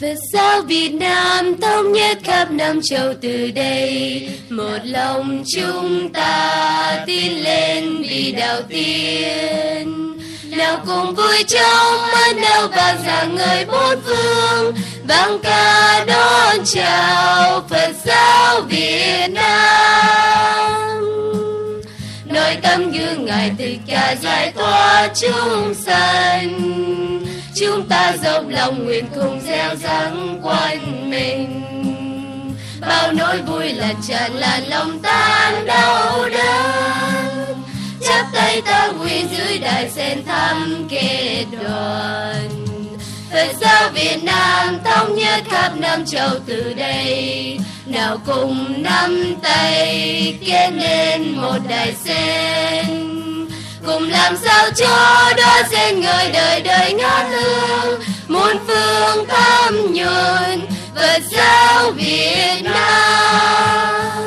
Phật giáo Việt Nam thống nhất khắp năm châu từ đây, một lòng chúng ta tiến lên vì đạo tiên. Nào cùng vui trong mến nào vang rạng ngời bốn phương, vang ca đón chào Phật giáo Việt Nam. Nội tâm gương Ngài Thích Ca giải thoát chúng sanh, chúng ta dốc lòng nguyện cùng gieo rắc quanh mình. Bao nỗi vui lăn tràn làn lòng tan đau đớn, chắp tay ta nguyện dưới đại sen thăm kết đoàn. Phật giáo Việt Nam thống nhất khắp năm châu từ đây, nào cùng nắm tay kết nên một đại sen, cùng làm sao cho đóa sen ngời đời đời ngát hương, muôn phương thắm nhuần Phật giáo Việt Nam.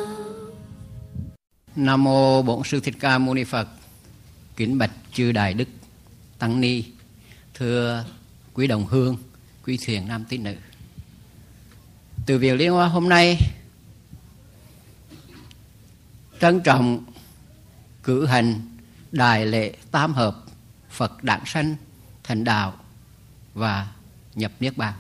Nam mô Bổn Sư Thích Ca Mâu Ni Phật. Kính bạch chư đại đức tăng ni, thưa quý đồng hương, quý thiền nam tín nữ. Từ việc Liên Hoa hôm nay trân trọng cử hành đại lễ tam hợp Phật đản sanh thành đạo và nhập niết bàn.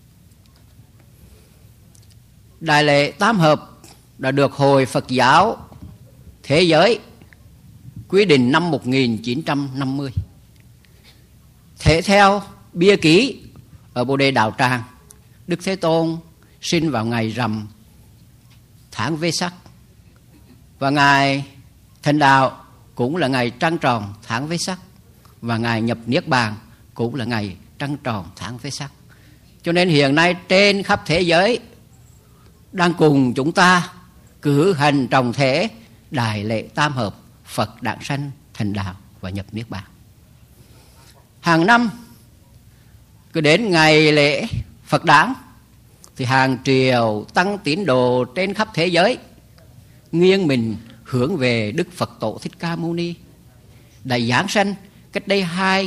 Đại lễ tam hợp đã được Hội Phật giáo Thế giới quy định năm 1950. Thể theo bia ký ở Bồ Đề Đạo Tràng, Đức Thế Tôn sinh vào ngày rằm tháng Vê-sắc, và Ngài thành đạo cũng là ngày trăng tròn tháng Vê-sắc, và Ngài nhập niết bàn cũng là ngày trăng tròn tháng Vê-sắc. Cho nên hiện nay trên khắp thế giới đang cùng chúng ta cử hành trọng thể đại lễ tam hợp Phật đản sanh thành đạo và nhập niết bàn. Hàng năm cứ đến ngày lễ Phật đản thì hàng triệu tăng tín đồ trên khắp thế giới nghiêng mình hướng về Đức Phật Tổ Thích Ca Mâu Ni đã giáng sanh cách đây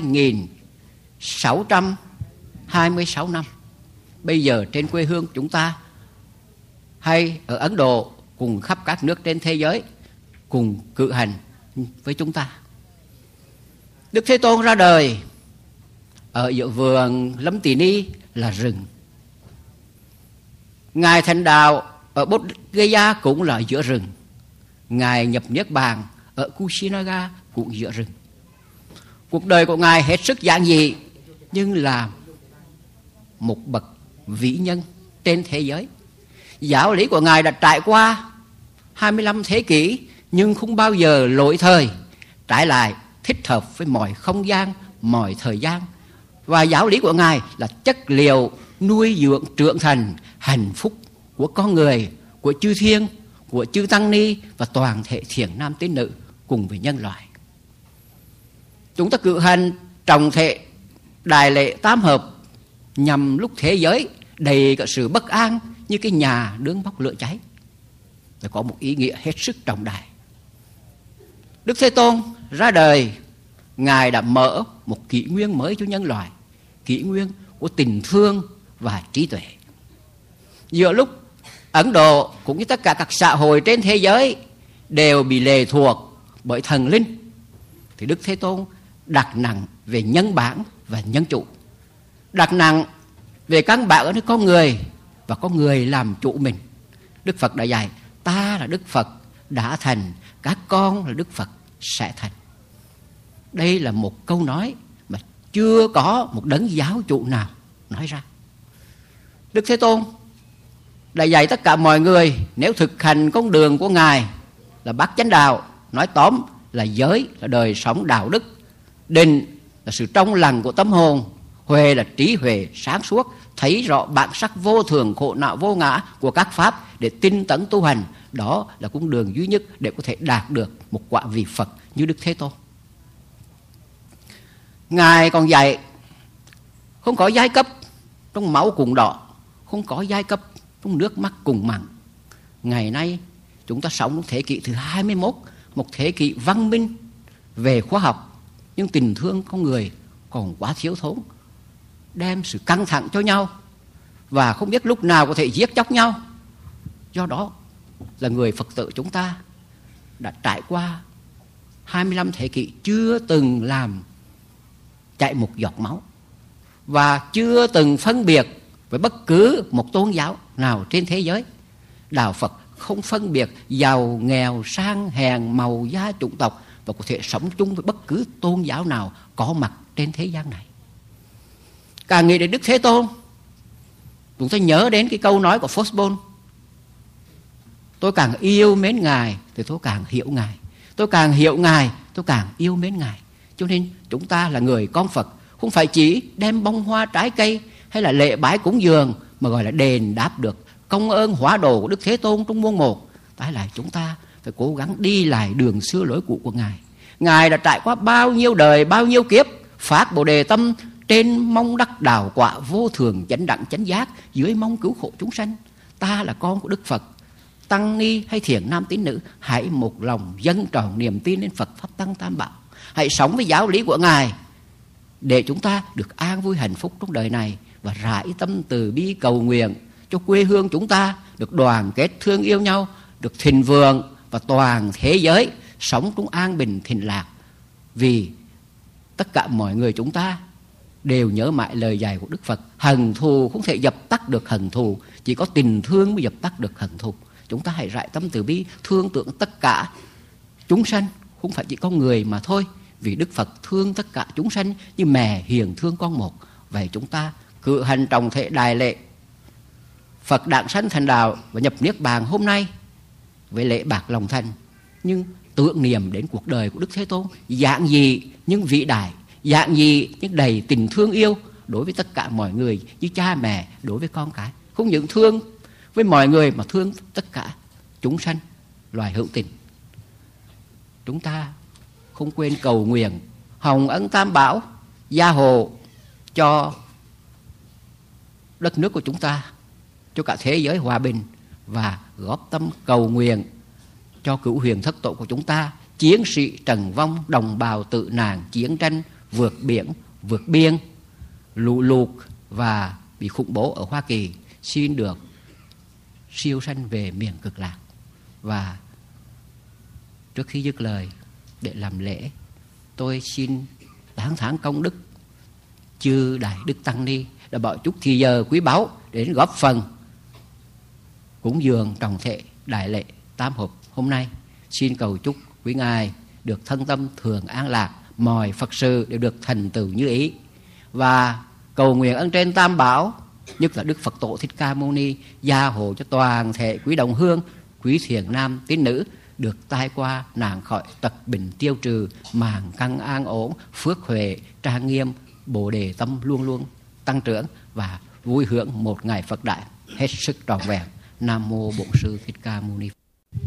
2626 năm. Bây giờ trên quê hương chúng ta hay ở Ấn Độ cùng khắp các nước trên thế giới cùng cử hành với chúng ta. Đức Thế Tôn ra đời ở giữa vườn Lâm Tỳ Ni là rừng. Ngài thành đạo ở Bốt Gaya cũng là giữa rừng. Ngài nhập niết bàn ở Kushinaga cũng giữa rừng. Cuộc đời của Ngài hết sức giản dị nhưng là một bậc vĩ nhân trên thế giới. Giáo lý của Ngài đã trải qua 25 thế kỷ nhưng không bao giờ lỗi thời, trái lại thích hợp với mọi không gian, mọi thời gian. Và giáo lý của Ngài là chất liệu nuôi dưỡng trưởng thành hạnh phúc của con người, của chư thiên, của chư tăng ni và toàn thể thiện nam tín nữ cùng với nhân loại. Chúng ta cử hành trọng thể đại lễ tam hợp nhằm lúc thế giới đầy cả sự bất an như cái nhà đương bốc lửa cháy, và có một ý nghĩa hết sức trọng đại. Đức Thế Tôn ra đời, Ngài đã mở một kỷ nguyên mới cho nhân loại, kỷ nguyên của tình thương và trí tuệ. Giữa lúc Ấn Độ cũng như tất cả các xã hội trên thế giới đều bị lệ thuộc bởi thần linh, thì Đức Thế Tôn đặt nặng về nhân bản và nhân chủ, đặt nặng về căn bản ở nơi con người và con người làm chủ mình. Đức Phật đã dạy ta là Đức Phật đã thành, các con là Đức Phật sẽ thành. Đây là một câu nói mà chưa có một đấng giáo chủ nào nói ra. Đức Thế Tôn đã dạy tất cả mọi người nếu thực hành con đường của Ngài là bát chánh đạo, nói tóm là giới là đời sống đạo đức, định là sự trong lành của tâm hồn, huệ là trí huệ sáng suốt, thấy rõ bản sắc vô thường khổ não vô ngã của các pháp để tinh tấn tu hành. Đó là con đường duy nhất để có thể đạt được một quả vị Phật như Đức Thế Tôn. Ngài còn dạy không có giai cấp trong máu cùng đỏ, không có giai cấp trong nước mắt cùng mặn. Ngày nay chúng ta sống trong thế kỷ thứ 21, một thế kỷ văn minh về khoa học, nhưng tình thương con người còn quá thiếu thốn, đem sự căng thẳng cho nhau, và không biết lúc nào có thể giết chóc nhau. Do đó là người Phật tử chúng ta đã trải qua 25 thế kỷ chưa từng làm chảy một giọt máu, và chưa từng phân biệt với bất cứ một tôn giáo nào trên thế giới. Đạo Phật không phân biệt giàu nghèo, sang hèn, màu da, chủng tộc, và có thể sống chung với bất cứ tôn giáo nào có mặt trên thế gian này. Càng nghĩ đến Đức Thế Tôn, chúng ta nhớ đến cái câu nói của Fosbon: tôi càng yêu mến Ngài thì tôi càng hiểu Ngài, tôi càng hiểu Ngài tôi càng yêu mến Ngài. Cho nên chúng ta là người con Phật không phải chỉ đem bông hoa trái cây hay là lễ bái cúng dường, mà gọi là đền đáp được công ơn hóa độ của Đức Thế Tôn trong muôn một. Tái lại chúng ta phải cố gắng đi lại đường xưa lối cũ của Ngài. Ngài đã trải qua bao nhiêu đời, bao nhiêu kiếp, phát Bồ Đề tâm trên mong đắc đạo quả vô thường chánh đẳng chánh giác, dưới mong cứu khổ chúng sanh. Ta là con của Đức Phật, tăng ni hay thiện nam tín nữ, hãy một lòng dâng trọn niềm tin đến Phật pháp tăng tam bảo. Hãy sống với giáo lý của Ngài để chúng ta được an vui hạnh phúc trong đời này, và rải tâm từ bi cầu nguyện cho quê hương chúng ta được đoàn kết thương yêu nhau, được thịnh vượng, và toàn thế giới sống trong an bình thịnh lạc. Vì tất cả mọi người chúng ta đều nhớ mãi lời dạy của Đức Phật: hận thù không thể dập tắt được hận thù, chỉ có tình thương mới dập tắt được hận thù. Chúng ta hãy rải tâm từ bi thương tưởng tất cả chúng sanh, không phải chỉ con người mà thôi, vì Đức Phật thương tất cả chúng sanh như mẹ hiền thương con một. Vậy chúng ta cử hành trọng thể đại lễ Phật đản sanh thành đạo và nhập niết bàn hôm nay với lễ bạc lòng thành, nhưng tưởng niệm đến cuộc đời của Đức Thế Tôn giản dị nhưng vĩ đại, giản dị nhưng đầy tình thương yêu đối với tất cả mọi người, như cha mẹ đối với con cái. Không những thương với mọi người mà thương tất cả chúng sanh, loài hữu tình. Chúng ta không quên cầu nguyện hồng ân tam bảo gia hộ cho đất nước của chúng ta, cho cả thế giới hòa bình, và góp tâm cầu nguyện cho cửu huyền thất tổ của chúng ta, chiến sĩ trần vong, đồng bào tự nạn, chiến tranh, vượt biển, vượt biên, lũ lụt và bị khủng bố ở Hoa Kỳ, xin được siêu sanh về miền cực lạc. Và trước khi dứt lời để làm lễ, tôi xin tán thán công đức chư Đại Đức Tăng Ni đã bỏ chút thì giờ quý báu để góp phần cúng dường trọng thể đại lễ tam hợp hôm nay. Xin cầu chúc quý ngài được thân tâm thường an lạc, mọi Phật sự đều được thành tựu như ý, và cầu nguyện ân trên tam bảo, nhất là Đức Phật Tổ Thích Ca Mâu Ni gia hộ cho toàn thể quý đồng hương, quý thiện nam tín nữ được tai qua nạn khỏi, tật bệnh tiêu trừ, màng căn an ổn, phước huệ trang nghiêm, Bồ Đề tâm luôn luôn tăng trưởng, và vui hưởng một ngày Phật đại hết sức trọn vẹn. Nam mô Bổn Sư Thích Ca Mâu Ni.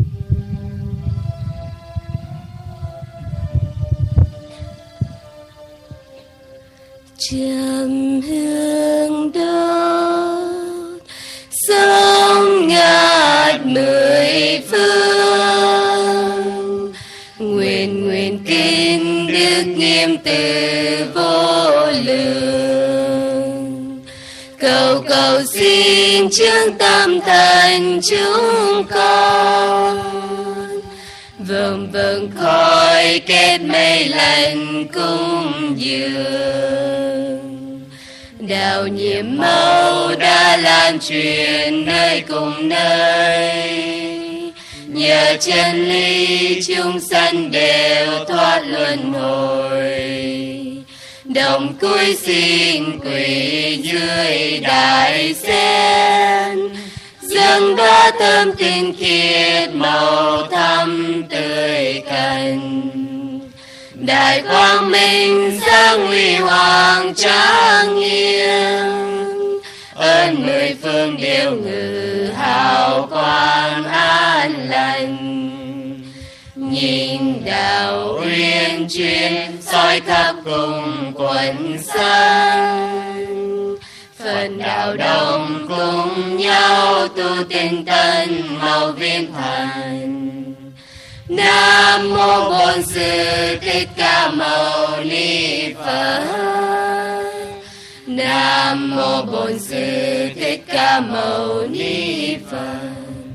Trầm hương đốt sông ngát mười phương, nguyện nguyện kinh đức nghiêm từ vô lượng, cầu cầu xin chứng tâm thành chúng con, vâng vâng khói kết mây lành cung dường, đạo nhiệm màu đã lan truyền nơi cùng nơi, nhờ chân lý chúng sanh đều thoát luân hồi, đồng cúi xin quỳ dưới đại sen, dâng đóa tâm tinh khiết màu thắm tươi cành, đại quang minh sáng huy hoàng trang nghiêm, ơn mười phương đều ngự hào quang an lành, nhìn đạo uyên chuyên soi khắp cùng quần sanh, phần đạo đồng cùng nhau tu tinh tấn mau viên thành. Nam mô Bổn Sư Thích Ca Mâu Ni Phật. Nam mô Bổn Sư Thích Ca Mâu Ni Phật.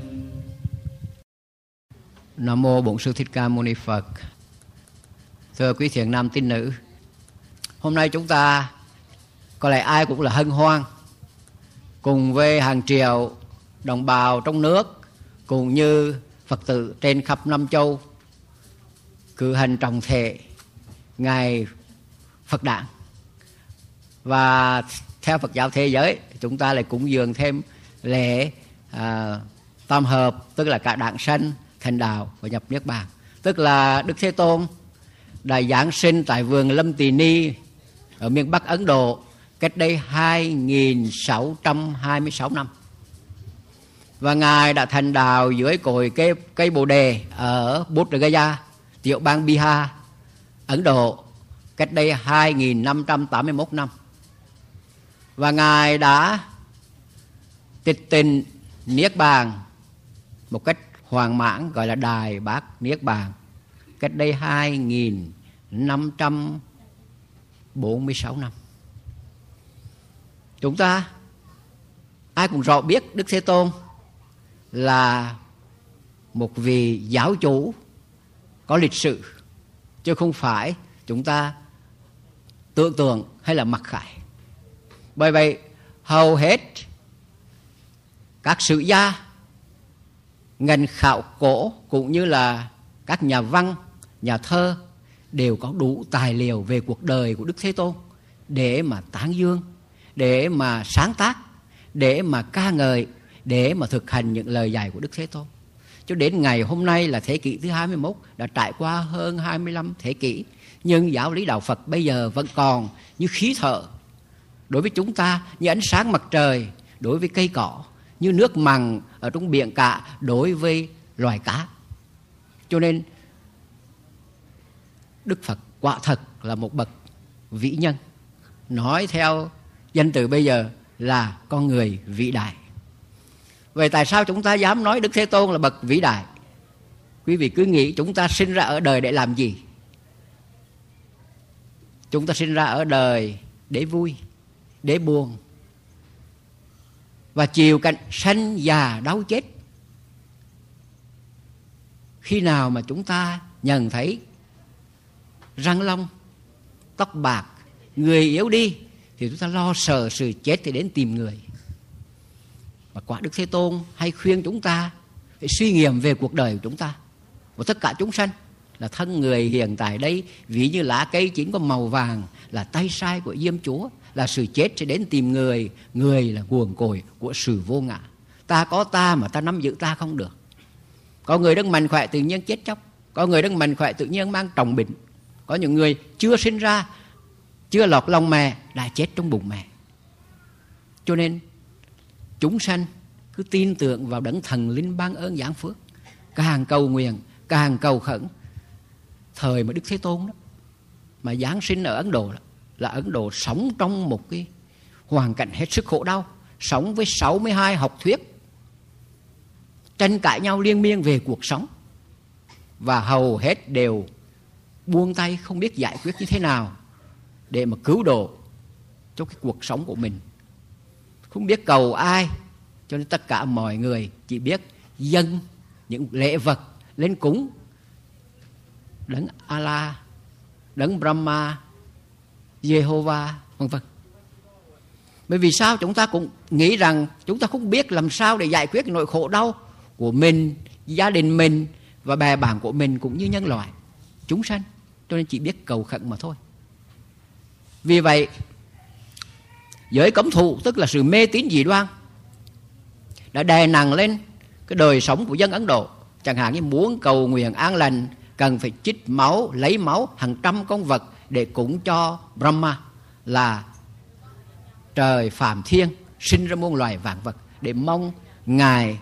Nam mô Bổn Sư Thích Ca Mâu Ni Phật. Thưa quý thiện nam tín nữ, hôm nay chúng ta có lẽ ai cũng là hân hoan cùng với hàng triệu đồng bào trong nước cũng như Phật tử trên khắp năm châu cử hành trọng thể ngày Phật đản. Và theo Phật giáo thế giới, chúng ta lại cúng dường thêm lễ tam hợp, tức là cả đản sanh, thành đạo và nhập niết bàn. Tức là Đức Thế Tôn đã giáng sinh tại vườn Lâm Tỳ Ni ở miền Bắc Ấn Độ cách đây 2626 năm. Và Ngài đã thành đạo dưới cội cây Bồ Đề ở Bodh Gaya, tiểu bang Bihar, Ấn Độ cách đây 2581 năm. Và Ngài đã tịch tịnh niết bàn một cách hoàn mãn, gọi là Đại Bát Niết Bàn, cách đây 2546 năm. Chúng ta ai cũng rõ biết Đức Thế Tôn là một vị giáo chủ có lịch sử, chứ không phải chúng ta tưởng tượng hay là mặc khải. Bởi vậy hầu hết các sử gia, ngành khảo cổ cũng như là các nhà văn, nhà thơ đều có đủ tài liệu về cuộc đời của Đức Thế Tôn để mà tán dương, để mà sáng tác, để mà ca ngợi, để mà thực hành những lời dạy của Đức Thế Tôn. Cho đến ngày hôm nay là thế kỷ thứ 21, đã trải qua hơn 25 thế kỷ, nhưng giáo lý đạo Phật bây giờ vẫn còn như khí thở đối với chúng ta, như ánh sáng mặt trời đối với cây cỏ, như nước mặn ở trong biển cả đối với loài cá. Cho nên Đức Phật quả thật là một bậc vĩ nhân, nói theo danh từ bây giờ là con người vĩ đại. Vậy tại sao chúng ta dám nói Đức Thế Tôn là bậc vĩ đại? Quý vị cứ nghĩ chúng ta sinh ra ở đời để làm gì? Chúng ta sinh ra ở đời để vui, để buồn, và chịu cảnh sanh già đau chết. Khi nào mà chúng ta nhận thấy răng long, tóc bạc, người yếu đi, thì chúng ta lo sợ sự chết thì đến tìm người. Và quả Đức Thế Tôn hay khuyên chúng ta phải suy nghiệm về cuộc đời của chúng ta và tất cả chúng sanh, là thân người hiện tại đây ví như lá cây chín có màu vàng, là tay sai của Diêm Chúa, là sự chết sẽ đến tìm người. Người là nguồn cội của sự vô ngã. Ta có ta mà ta nắm giữ ta không được. Có người đang mạnh khỏe tự nhiên chết chóc, có người đang mạnh khỏe tự nhiên mang trọng bệnh, có những người chưa sinh ra, chưa lọt lòng mẹ đã chết trong bụng mẹ. Cho nên chúng sanh cứ tin tưởng vào đấng thần linh ban ơn giáng phước, càng cầu nguyện, càng cầu khẩn. Thời mà Đức Thế Tôn đó mà giáng sinh ở Ấn Độ là Ấn Độ sống trong một cái hoàn cảnh hết sức khổ đau, sống với 62 học thuyết, tranh cãi nhau liên miên về cuộc sống, và hầu hết đều buông tay không biết giải quyết như thế nào để mà cứu độ cho cái cuộc sống của mình, không biết cầu ai. Cho nên tất cả mọi người chỉ biết dâng những lễ vật lên cúng đấng Allah, đấng Brahma, Jehovah, vân vân. Bởi vì sao? Chúng ta cũng nghĩ rằng chúng ta không biết làm sao để giải quyết nỗi khổ đau của mình, gia đình mình và bè bạn của mình, cũng như nhân loại, chúng sanh. Cho nên chỉ biết cầu khẩn mà thôi. Vì vậy giới cấm thụ, tức là sự mê tín dị đoan, đã đè nặng lên cái đời sống của dân Ấn Độ. Chẳng hạn như muốn cầu nguyện an lành, cần phải chích máu, lấy máu hàng trăm con vật để cúng cho Brahma, là trời Phạm Thiên sinh ra muôn loài vạn vật, để mong Ngài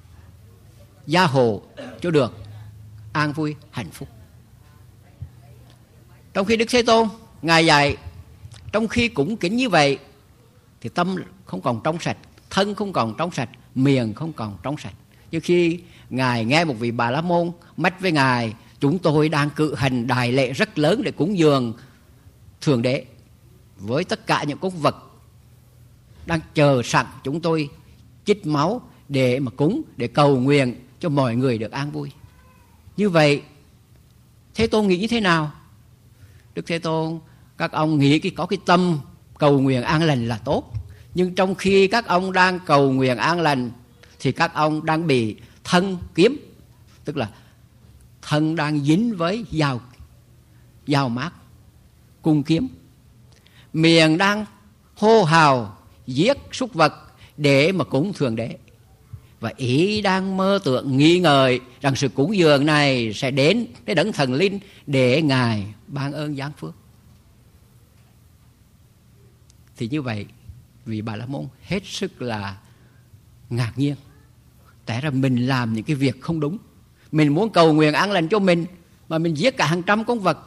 gia hộ cho được an vui hạnh phúc. Trong khi Đức Thế Tôn Ngài dạy, trong khi cúng kính như vậy thì tâm không còn trong sạch, thân không còn trong sạch, miệng không còn trong sạch. Nhưng khi Ngài nghe một vị Bà La Môn mách với Ngài, chúng tôi đang cử hành đại lễ rất lớn để cúng dường Thượng Đế với tất cả những con vật đang chờ sẵn chúng tôi chích máu để mà cúng, để cầu nguyện cho mọi người được an vui. Như vậy Thế Tôn nghĩ như thế nào? Đức Thế Tôn, các ông nghĩ có cái tâm cầu nguyện an lành là tốt, nhưng trong khi các ông đang cầu nguyện an lành thì các ông đang bị thân kiếm, tức là thân đang dính với dao mát, cung kiếm. Miệng đang hô hào giết súc vật để mà cúng Thượng Đế, và ý đang mơ tưởng nghi ngờ rằng sự cúng dường này sẽ đến với đấng thần linh để Ngài ban ơn giáng phước. Thì như vậy vị Bà La Môn hết sức là ngạc nhiên, tại ra mình làm những cái việc không đúng. Mình muốn cầu nguyện an lành cho mình mà mình giết cả hàng trăm con vật.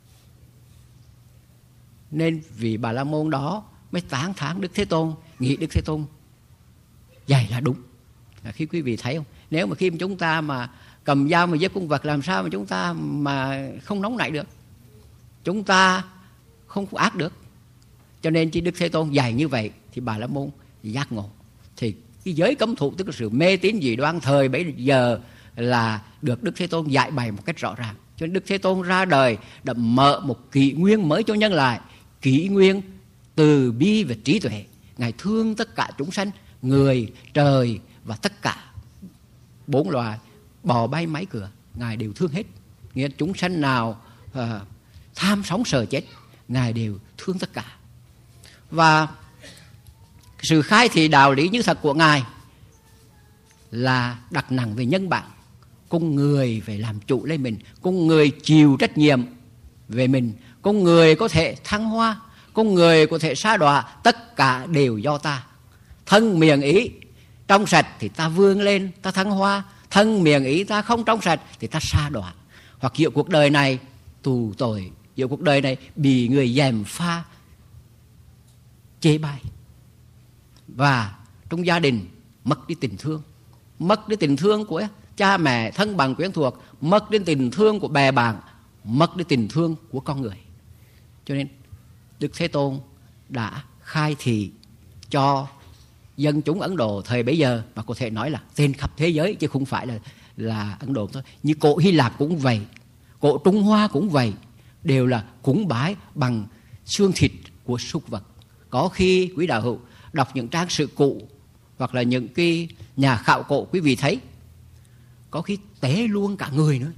Nên vị Bà La Môn đó mới tán thán Đức Thế Tôn, nghĩ Đức Thế Tôn vậy là đúng. Khi quý vị thấy không, nếu mà khi chúng ta mà cầm dao mà giết con vật, làm sao mà chúng ta mà không nóng nảy được, chúng ta không ác được. Cho nên chỉ Đức Thế Tôn dạy như vậy thì Bà La Môn giác ngộ. Thì cái giới cấm thụ, tức là sự mê tín dị đoan thời bấy giờ, là được Đức Thế Tôn dạy bày một cách rõ ràng. Cho nên Đức Thế Tôn ra đời đã mở một kỷ nguyên mới cho nhân loại, kỷ nguyên từ bi và trí tuệ. Ngài thương tất cả chúng sanh, người, trời và tất cả bốn loài, bò bay máy cửa, Ngài đều thương hết. Nghĩa chúng sanh nào tham sống sợ chết, Ngài đều thương tất cả. Và sự khai thị đạo lý như thật của Ngài là đặt nặng về nhân bản. Con người phải làm chủ lấy mình, con người chịu trách nhiệm về mình, con người có thể thăng hoa, con người có thể sa đọa, tất cả đều do ta. Thân miệng ý trong sạch thì ta vươn lên, ta thăng hoa. Thân miệng ý ta không trong sạch thì ta sa đọa. Hoặc giữa cuộc đời này tù tội, giữa cuộc đời này bị người gièm pha chê bai. Và trong gia đình mất đi tình thương, mất đi tình thương của cha mẹ, thân bằng quyến thuộc, mất đi tình thương của bè bạn, mất đi tình thương của con người. Cho nên Đức Thế Tôn đã khai thị cho dân chúng Ấn Độ thời bấy giờ, mà có thể nói là trên khắp thế giới, chứ không phải là Ấn Độ thôi. Như cổ Hy Lạp cũng vậy, cổ Trung Hoa cũng vậy, đều là cúng bái bằng xương thịt của súc vật. Có khi quý đạo hữu đọc những trang sử cụ hoặc là những cái nhà khảo cổ, quý vị thấy có khi tế luôn cả người nữa,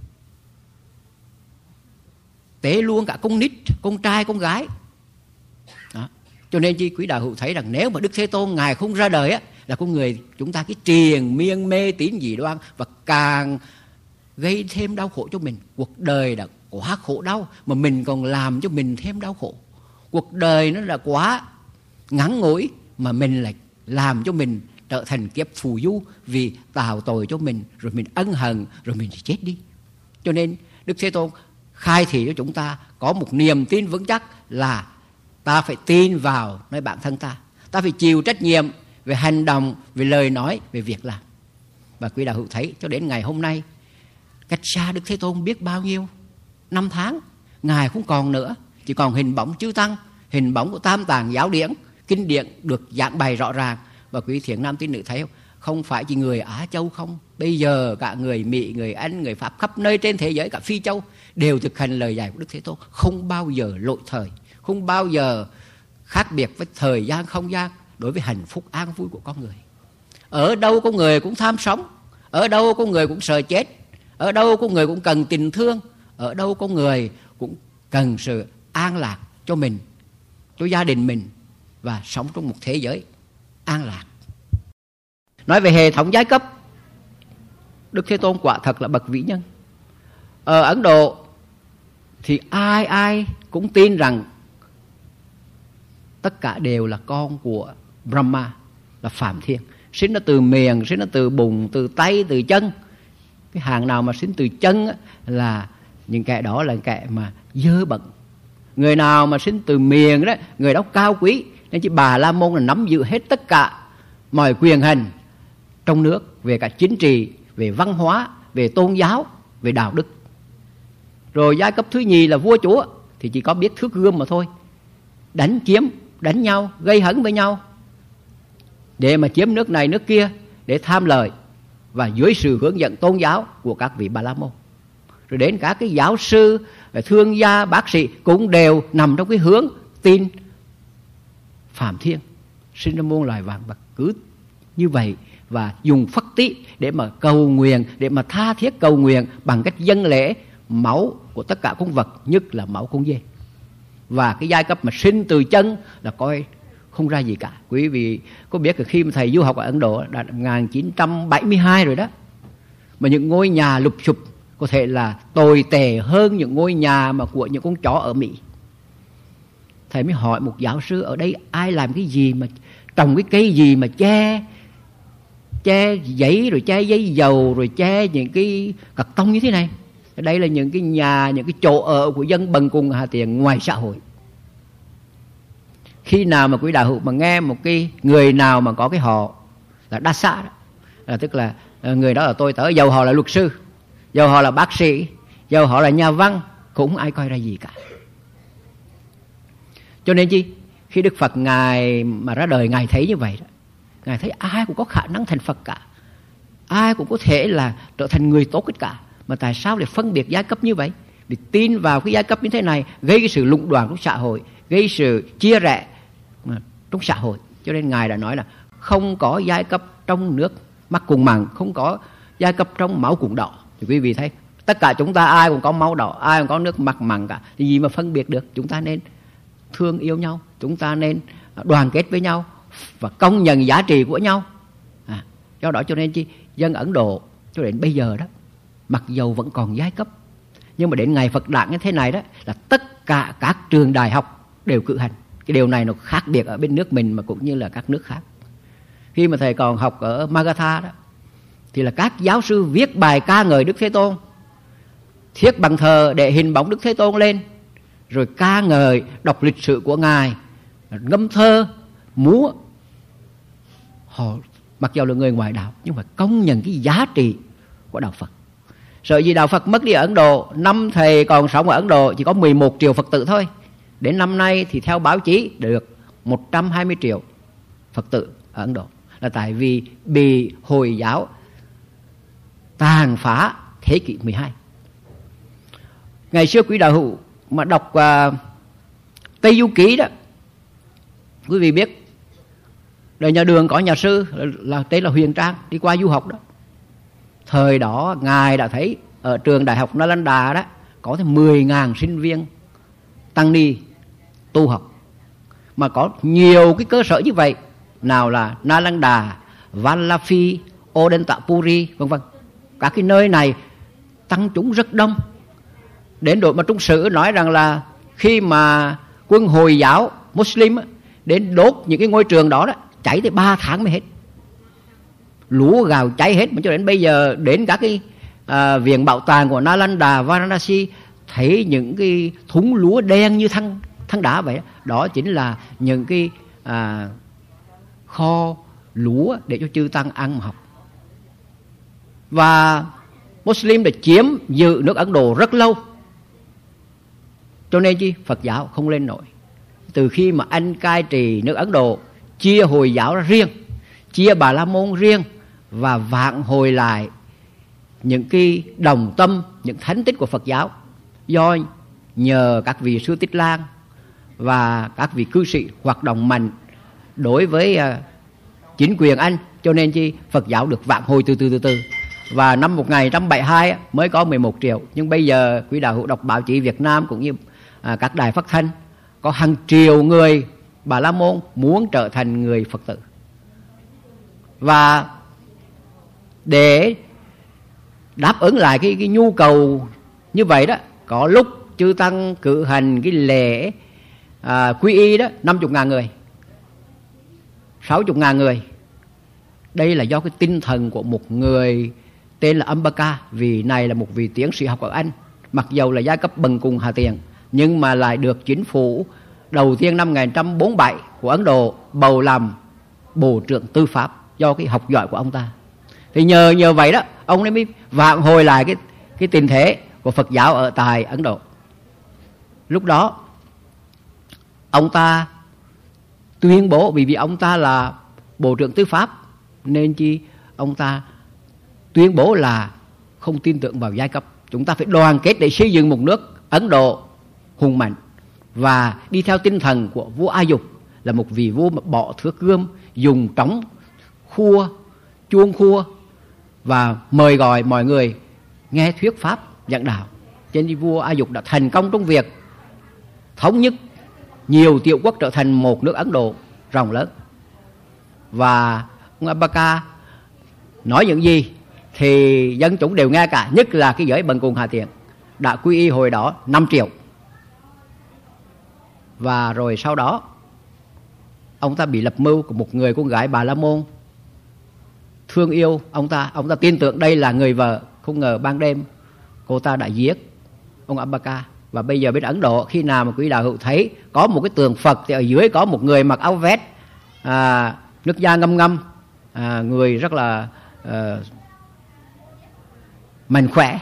tế luôn cả con nít, con trai, con gái đó. Cho nên chi quý đạo hữu thấy rằng nếu mà Đức Thế Tôn Ngài không ra đời á, là con người chúng ta cái triền miên mê tín dị đoan, và càng gây thêm đau khổ cho mình. Cuộc đời đã quá khổ đau mà mình còn làm cho mình thêm đau khổ. Cuộc đời nó là quá ngắn ngủi mà mình lại làm cho mình trở thành kiếp phù du, vì tạo tội cho mình, rồi mình ân hận, rồi mình chết đi. Cho nên Đức Thế Tôn khai thị cho chúng ta có một niềm tin vững chắc là ta phải tin vào nơi bản thân ta. Ta phải chịu trách nhiệm về hành động, về lời nói, về việc làm. Và quý đạo hữu thấy cho đến ngày hôm nay, cách xa Đức Thế Tôn biết bao nhiêu năm tháng, Ngài không còn nữa, chỉ còn hình bóng chư Tăng, hình bóng của Tam Tạng giáo điển, kinh điển được giảng bày rõ ràng. Và quý thiện nam tín nữ thấy không? Không phải chỉ người Á Châu không, bây giờ cả người Mỹ, người Anh, người Pháp, khắp nơi trên thế giới, cả Phi Châu đều thực hành lời dạy của Đức Thế Tôn, không bao giờ lỗi thời, không bao giờ khác biệt với thời gian không gian đối với hạnh phúc an vui của con người. Ở đâu con người cũng tham sống, ở đâu con người cũng sợ chết, ở đâu con người cũng cần tình thương, ở đâu con người cũng cần sự an lạc cho mình, cho gia đình mình, và sống trong một thế giới an lạc. Nói về hệ thống giai cấp, Đức Thế Tôn quả thật là bậc vĩ nhân. Ở Ấn Độ thì ai ai cũng tin rằng tất cả đều là con của Brahma, là Phạm Thiên. Sinh nó từ miệng, sinh nó từ bụng, từ tay, từ chân. Cái hàng nào mà sinh từ chân là những kẻ đó là kẻ mà dơ bẩn. Người nào mà sinh từ miệng đó, người đó cao quý. Nên chỉ Bà La Môn là nắm giữ hết tất cả mọi quyền hành trong nước, về cả chính trị, về văn hóa, về tôn giáo, về đạo đức. Rồi giai cấp thứ nhì là vua chúa thì chỉ có biết thước gươm mà thôi, đánh chiếm, đánh nhau, gây hấn với nhau, để mà chiếm nước này nước kia để tham lợi, và dưới sự hướng dẫn tôn giáo của các vị Bà La Môn. Rồi đến các cái giáo sư, thương gia, bác sĩ cũng đều nằm trong cái hướng tin Phạm Thiên, sinh ra muôn loài vạn vật, cứ như vậy, và dùng Phật tí để mà cầu nguyện, để mà tha thiết cầu nguyện bằng cách dâng lễ máu của tất cả con vật, nhất là máu con dê. Và cái giai cấp mà sinh từ chân là coi không ra gì cả. Quý vị có biết là khi mà thầy du học ở Ấn Độ đã 1972 rồi đó, mà những ngôi nhà lụp xụp có thể là tồi tệ hơn những ngôi nhà mà của những con chó ở Mỹ. Thầy mới hỏi một giáo sư ở đây ai làm cái gì mà trồng cái cây gì mà che giấy, rồi che giấy dầu, rồi che những cái cạc tông như thế này. Đây là những cái nhà, những cái chỗ ở của dân bần cùng hà tiện ngoài xã hội. Khi nào mà quý đạo hữu mà nghe một cái người nào mà có cái họ là đa xã đó, là tức là người đó là tôi tớ, dầu họ là luật sư, dầu họ là bác sĩ, dầu họ là nhà văn, cũng không ai coi ra gì cả. Cho nên chi khi Đức Phật Ngài mà ra đời, Ngài thấy như vậy đó, Ngài thấy ai cũng có khả năng thành Phật cả, ai cũng có thể là trở thành người tốt hết cả, mà tại sao lại phân biệt giai cấp như vậy? Vì tin vào cái giai cấp như thế này gây cái sự lũng đoạn trong xã hội, gây sự chia rẽ trong xã hội. Cho nên Ngài đã nói là không có giai cấp trong nước mắt cùng mặn, không có giai cấp trong máu cùng đỏ. Thì quý vị thấy tất cả chúng ta ai cũng có máu đỏ, ai cũng có nước mắt mặn cả, thì gì mà phân biệt được? Chúng ta nên thương yêu nhau, chúng ta nên đoàn kết với nhau và công nhận giá trị của nhau. Do đó cho nên chi dân Ấn Độ cho đến bây giờ đó, mặc dầu vẫn còn giai cấp, nhưng mà đến ngày Phật đản như thế này đó là tất cả các trường đại học đều cử hành. Cái điều này nó khác biệt ở bên nước mình mà cũng như là các nước khác. Khi mà thầy còn học ở Magadha đó, thì là các giáo sư viết bài ca ngợi Đức Thế Tôn, thiết bằng thờ để hình bóng Đức Thế Tôn lên, rồi ca ngợi, đọc lịch sử của Ngài, ngâm thơ, múa. Họ mặc dù là người ngoài đạo nhưng mà công nhận cái giá trị của đạo Phật. Sợ gì đạo Phật mất đi ở Ấn Độ, năm thầy còn sống ở Ấn Độ chỉ có 11 triệu Phật tử thôi. Đến năm nay thì theo báo chí được 120 triệu Phật tử ở Ấn Độ, là tại vì bị Hồi giáo tàn phá thế kỷ 12. Ngày xưa quý đạo hữu mà đọc Tây Du Ký đó, quý vị biết đời nhà Đường có nhà sư là tên là Huyền Trang, đi qua du học đó. Thời đó Ngài đã thấy ở trường đại học Nalanda đó có tới 10.000 sinh viên tăng ni tu học, mà có nhiều cái cơ sở như vậy, nào là Nalanda, Vallavi, Odentapuri, vân vân. Các cái nơi này tăng chúng rất đông, đến độ mà trong sử nói rằng là khi mà quân Hồi giáo Muslim đến đốt những cái ngôi trường đó, cháy tới 3 tháng mới hết, lúa gạo cháy hết. Mà cho đến bây giờ đến các cái viện bảo tàng của Nalanda, Varanasi thấy những cái thúng lúa đen như than đá vậy. Đó chính là những cái kho lúa để cho chư tăng ăn mà học. Và Muslim đã chiếm giữ nước Ấn Độ rất lâu, cho nên chi Phật giáo không lên nổi. Từ khi mà anh cai trị nước Ấn Độ, chia Hồi giáo ra riêng, chia Bà La Môn riêng, và vạn hồi lại những cái đồng tâm, những thánh tích của Phật giáo, do nhờ các vị sư Tích Lan và các vị cư sĩ hoạt động mạnh đối với chính quyền Anh, cho nên chi Phật giáo được vạn hồi từ từ. Và năm 1972 mới có 11 triệu. Nhưng bây giờ quý đạo hữu đọc báo chí Việt Nam cũng như các đài phát thanh, có hàng triệu người Bà La Môn muốn trở thành người Phật tử. Và để đáp ứng lại cái nhu cầu như vậy đó, có lúc chư tăng cử hành cái lễ quy y đó 50.000 người, 60.000 người. Đây là do cái tinh thần của một người tên là Ambaka. Vì này là một vị tiến sĩ học ở Anh, mặc dầu là giai cấp bần cùng hà tiền, nhưng mà lại được chính phủ đầu tiên năm 1947 của Ấn Độ bầu làm bộ trưởng tư pháp do cái học giỏi của ông ta. Thì nhờ vậy đó, ông ấy mới vạn hồi lại cái tình thế của Phật giáo ở tại Ấn Độ. Lúc đó ông ta tuyên bố, vì ông ta là bộ trưởng tư pháp, nên chi ông ta tuyên bố là không tin tưởng vào giai cấp. Chúng ta phải đoàn kết để xây dựng một nước Ấn Độ hùng mạnh, và đi theo tinh thần của vua A Dục, là một vị vua mà bỏ thước gươm, dùng trống khua, chuông khua và mời gọi mọi người nghe thuyết pháp giảng đạo. Cho nên vua A Dục đã thành công trong việc thống nhất nhiều tiểu quốc trở thành một nước Ấn Độ rộng lớn. Và ông Abaka nói những gì thì dân chúng đều nghe cả, nhất là cái giới bần cùng hạ tiện đã quy y hồi đó 5 triệu. Và rồi sau đó ông ta bị lập mưu của một người con gái Bà La Môn thương yêu ông ta tin tưởng đây là người vợ, không ngờ ban đêm cô ta đã giết ông Abaka. Và bây giờ bên Ấn Độ, khi nào mà quý đạo hữu thấy có một cái tượng Phật thì ở dưới có một người mặc áo vest, nước da ngâm ngâm, người rất là mạnh khỏe,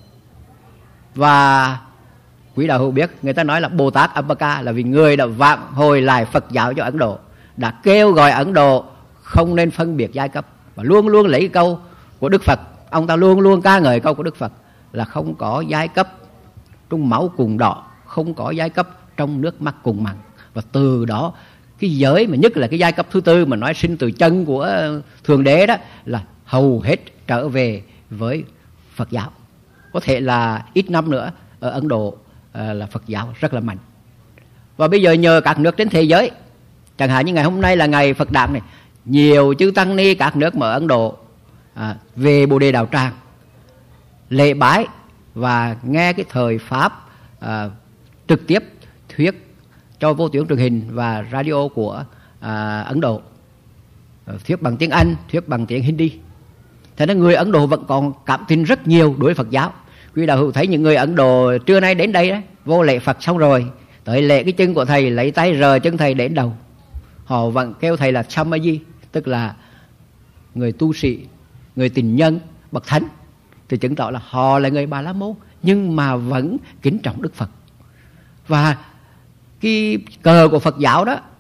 và quý đạo hữu biết người ta nói là Bồ Tát Abaka là vì người đã vạn hồi lại Phật giáo cho Ấn Độ, đã kêu gọi Ấn Độ không nên phân biệt giai cấp, và luôn luôn lấy câu của Đức Phật. Ông ta luôn luôn ca ngợi câu của Đức Phật là không có giai cấp trong máu cùng đỏ, không có giai cấp trong nước mắt cùng mặn. Và từ đó cái giới mà nhất là cái giai cấp thứ tư mà nói sinh từ chân của Thượng Đế đó là hầu hết trở về với Phật giáo. Có thể là ít năm nữa ở Ấn Độ là Phật giáo rất là mạnh. Và bây giờ nhờ các nước trên thế giới, chẳng hạn như ngày hôm nay là ngày Phật đản này, nhiều chư tăng ni các nước mà ở Ấn Độ về Bồ Đề Đạo Tràng lễ bái và nghe cái thời pháp trực tiếp thuyết cho vô tuyến truyền hình và radio của Ấn Độ, thuyết bằng tiếng Anh, thuyết bằng tiếng Hindi. Thế nên người Ấn Độ vẫn còn cảm tin rất nhiều đối với Phật giáo. Quý đạo hữu thấy những người Ấn Độ trưa nay đến đây đấy, vô lễ Phật xong rồi tới lễ cái chân của thầy, lấy tay rờ chân thầy đến đầu, họ vẫn kêu thầy là Samaji, tức là người tu sĩ, người tình nhân, bậc thánh, thì chứng tỏ là họ là người Bà La Môn nhưng mà vẫn kính trọng Đức Phật. Và cái cờ của Phật giáo đó